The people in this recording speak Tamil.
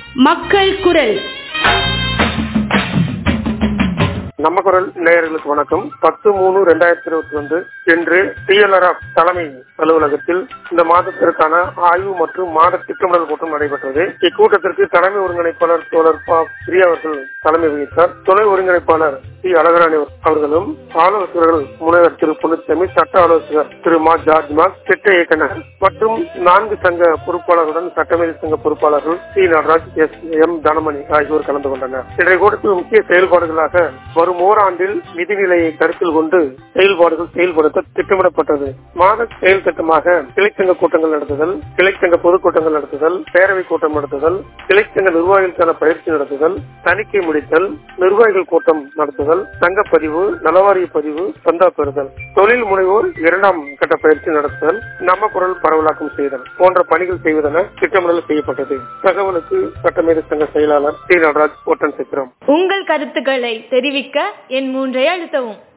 மக்கள் குரல். நம்ம குரல் நேயர்களுக்கு வணக்கம். 10/3/2021 இன்று TLRF தலைமை அலுவலகத்தில் இந்த மாதத்திற்கான ஆய்வு மற்றும் மாத திட்டமிடல் கூட்டம் நடைபெற்றது. இக்கூட்டத்திற்கு தலைமை ஒருங்கிணைப்பாளர் தோழர் பிரியா அவர்கள் தலைமை வகித்தார். துணை ஒருங்கிணைப்பாளர் சி அழகராணி அவர்களும், ஆலோசகர்கள் முனைவர் திரு புனித்தமி, சட்ட ஆலோசகர் திரு மா ஜார்ஜ் மார்க், திட்ட இயக்குனர் மற்றும் 4 சங்க பொறுப்பாளர்களுடன் சட்டமேதை சங்க பொறுப்பாளர்கள் சி நடராஜ், எம் தனமணி ஆகியோர் கலந்து கொண்டனர். இன்றைய கூட்டத்தில் முக்கிய செயல்பாடுகளாக வரும் ஓராண்டில் நிதிநிலையை கருத்தில் கொண்டு செயல்பாடுகள் செயல்படுத்த திட்டமிடப்பட்டது. மாத செயல் திட்டமாக கிளைச்சங்க கூட்டங்கள் நடத்துதல், கிளைச்சங்க பொதுக்கூட்டங்கள் நடத்துதல், பேரவை கூட்டம் நடத்துதல், கிளைச்சங்க நிர்வாகிகளுக்கான பயிற்சி நடத்துதல், தணிக்கை முடித்தல், நிர்வாகிகள் கூட்டம் நடத்துதல், சங்கப்பதிவு, நலவாரிய பதிவு, சந்தா பெறுதல், தொழில் முனைவோர் 2ஆம் கட்ட பயிற்சி நடத்துதல், நம்ம குரல் பரவலாக்கம் செய்தல் போன்ற பணிகள் செய்வதென திட்டமிடல் செய்யப்பட்டது. தகவலுக்கு சட்டமேதை சங்க செயலாளர் சி நடராஜ், ஒட்டன் சித்திரம். உங்கள் கருத்துக்களை தெரிவிக்க என் 3 அழுத்தவும்.